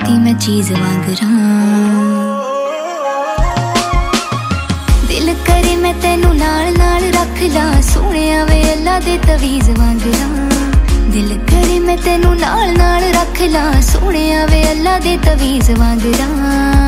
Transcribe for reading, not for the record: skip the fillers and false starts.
दी मैं चीज वांगरा। दिल करे मैं तेनू नाल नाल रख ला, सोहणिया वे अल्लाह दे तवीज वांगरा। दिल करे मैं तेनू नाल नाल रख ला, सोहणिया वे अल्लाह दे तवीज वांगरा।